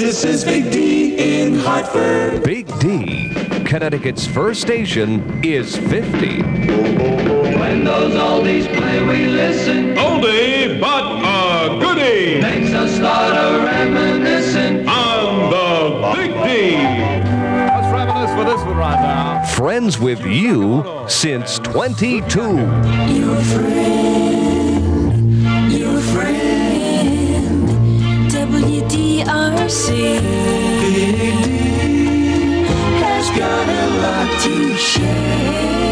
This is Big D in Hartford. Big D, Connecticut's first station, is 50. When those oldies play, we listen. Oldie but a goodie Makes us start a reminiscent. on the Big D. Let's reminisce for this one right now. Friends with you since 22. Your friend, WDRC. Big D has got a lot to share.